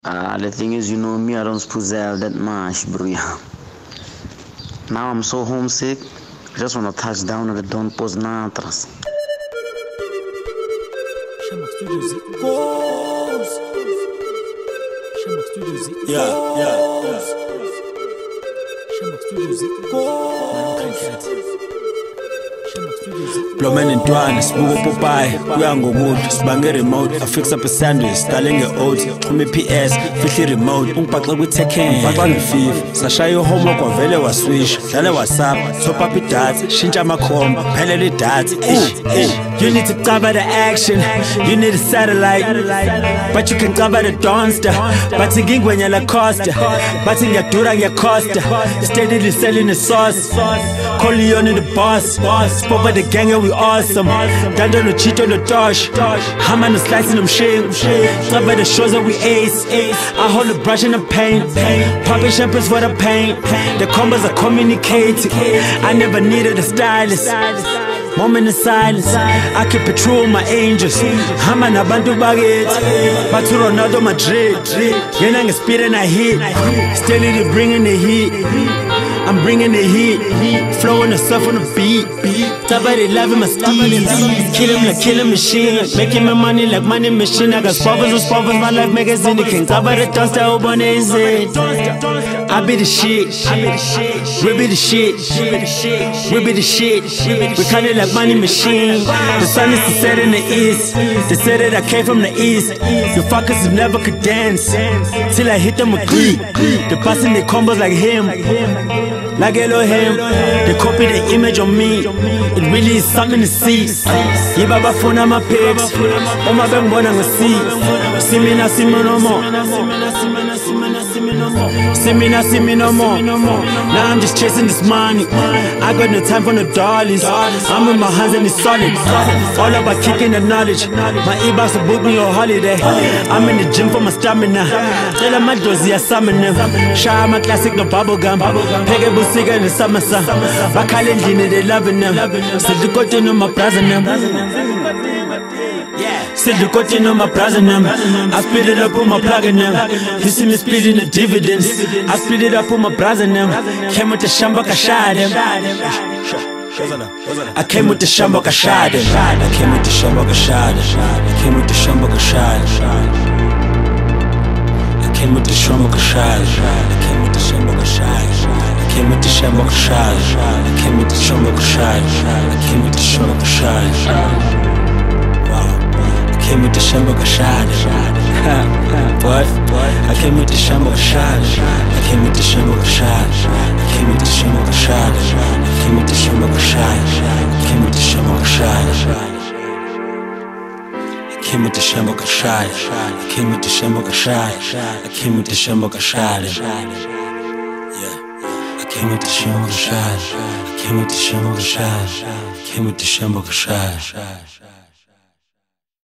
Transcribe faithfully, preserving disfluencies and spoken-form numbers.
Uh, the thing is, you know me, I don't suppose I have that much, bro. Yeah. Now I'm so homesick. I just want to touch down at the Don Pos Natras. Yeah, yeah, yeah. Blomen intwana sibuka uPopeye kuya ngokuthi sibange remote afix up a sandwich stale nge-oats xhuma i-P S fihla i-remote ungibhaxe kwi-Tekken ngibhaxa nge-FIFA sashaya i-homework wavele waswish dlala WhatsApp top up idatha shintsha amakhomba phelela idatha you need to cover the action you need a satellite but you can cover the Donster bathi ngingwenya la Costa bathi ngiyadura ngiyacosta steadily selling the sauce call Leon in the boss spot by the gang and we awesome Dando no cheat on the tosh Hammer no slicing them shame cover the shows that we ace I hold the brush and the paint popping champagnes for the paint the combos are communicating I never needed a stylist moment of silence I keep it true with my angels Hama na bantu bagethi Batu Ronaldo Madrid Yena nge speed and I hit Steadily bringing the heat I'm bringing the heat Flowing the stuff on the beat Somebody loving my steez Kill him like killing machine Making my money like money machine I got spoffers with spoffers My life magazine The king cover the toast I hope on his head I be the shit We be the shit We be the shit We call it like money machine The sun is to set in the east They said that I came from the east You fuckers who never could dance Till I hit them with glee They busting their combos like him Like Elohim They copy the image on me It really is something to see Yibaba phone my pics Oma bengibona ngisi See me now, see me no more See me now, see me no more Now I'm just chasing this money I got no time for no dollies I'm with my hands and it's solid All about kicking the knowledge My e-box will book me on holiday I'm in the gym for my stamina Tell my dozy I summon them Shah my classic no bubblegum Peggy Busiga in the summer sun Bakale Dini they loving them Still the cotton on my brother them Still the cotton on my brother them I split it up with my plug in them You see me splitting the dividends I split it up with my brother them Came with the shamba kashad them I came with the shamba kashad I came with the shamba kashad I came with the shamba kashad I came with the shamba kashad I came with the shamba kashad I came with the shamba kashad I came with the shamba kashad I came with the shamba kashad I came with the shamba kashad What? I came with the shamba kashad I came with the shamba kashad I came with the shamba kashad I came with the shamba kashad I came with the shamba kashad I came with the shamba kashad I came with the shamba kashad I came with the shamba kashad Yeah I came with the shamba kashad I came with the shamba kashad I came with the shamba kashad